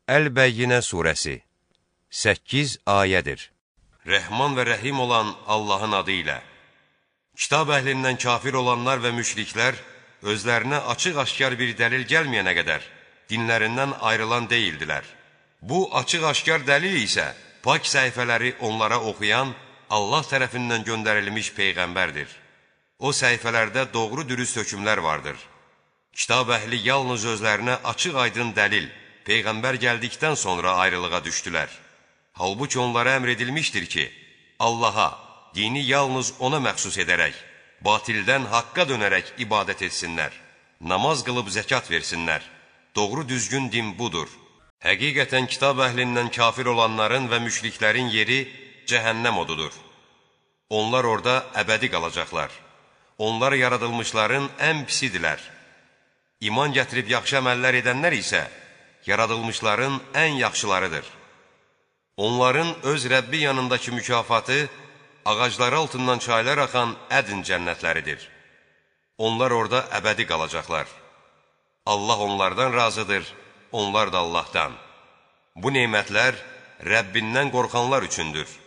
Əl-Bəyyinə surəsi 8 ayədir. Rəhman və rəhim olan Allahın adı ilə. Kitab əhlindən kafir olanlar və müşriklər özlərinə açıq-aşkar bir dəlil gəlməyənə qədər dinlərindən ayrılan deyildilər. Bu açıq-aşkar dəlil isə pak səhifələri onlara oxuyan Allah tərəfindən göndərilmiş peyğəmbərdir. O səhifələrdə doğru dürüst hökmlər vardır. Kitab əhli yalnız özlərinə açıq-aydın dəlil, peyğəmbər gəldikdən sonra ayrılığa düşdülər. Halbuki onlara əmr edilmişdir ki, Allaha, dini yalnız ona məxsus edərək, batildən haqqa dönərək ibadət etsinlər, namaz qılıb zəkat versinlər. Doğru düzgün din budur. Həqiqətən kitab əhlindən kafir olanların və müşriklərin yeri cəhənnəm odudur. Onlar orada əbədi qalacaqlar. Onlar yaradılmışların ən pisidilər. İman gətirib yaxşı əməllər edənlər isə yaradılmışların ən yaxşılarıdır. Onların öz Rəbbi yanındakı mükafatı ağacları altından çaylar axan ədn cənnətləridir. Onlar orada əbədi qalacaqlar. Allah onlardan razıdır, onlar da Allahdan. Bu nemətlər Rəbbindən qorxanlar üçündür.